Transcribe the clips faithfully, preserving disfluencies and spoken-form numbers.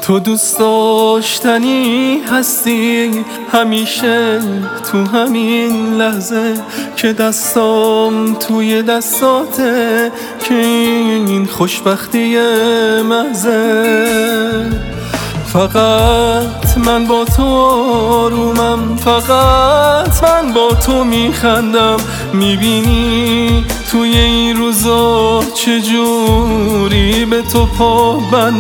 تو دوست داشتنی هستی همیشه، تو همین لحظه که دستام توی دستاته، که این خوشبختی محضه. فقط من با تو آرومم، فقط من با تو میخندم. میبینی توی این روزا چجوری به تو پا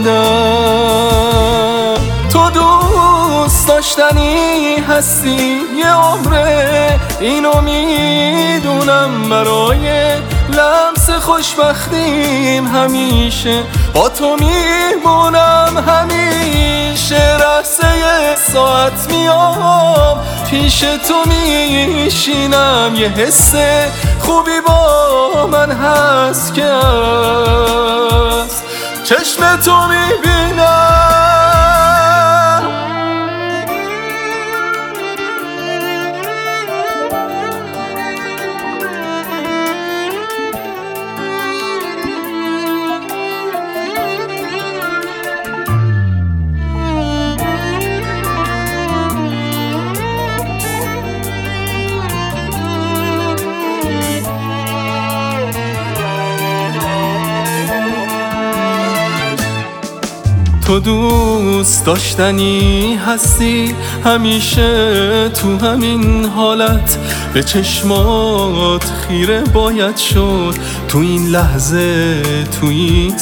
بندم. تو دوست داشتنی هستی یه عمره، اینو میدونم. برای لمس خوشبختیم همیشه با تو میمونم. همیشه رحصه ساعت میام پیش تو میشینم. یه حس خوبی با من هست که از چشم تو میبینم. تو دوست داشتنی هستی همیشه، تو همین حالت به چشمات خیره باید شد. تو این لحظه، تو این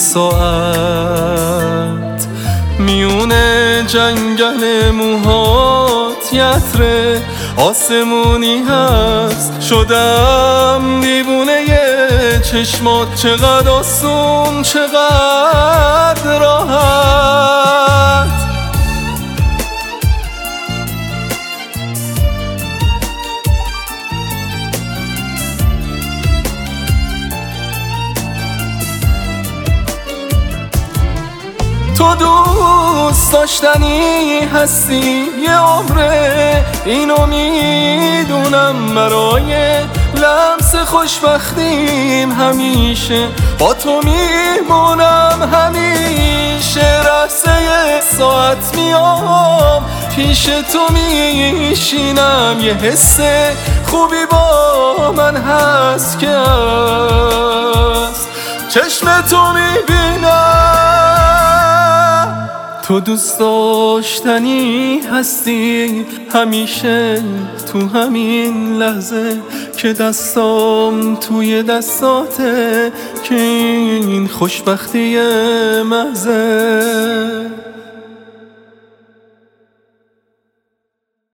ساعت، میونه جنگل موهات یتره آسمونی هست. شدم دیوونه چشمات، چقدر آسون چقدر راحت. تو دوست داشتنی هستی یه عمره، اینو میدونم. برای لمس خوشبختیم همیشه با تو میمونم. همیشه رحصه ساعت میام پیش تو میشینم. یه حس خوبی با من هست که از چشم تو میبینم. تو دوست داشتنی هستی همیشه، تو همین لحظه که دستام توی دستاته، که این خوشبختی محضه.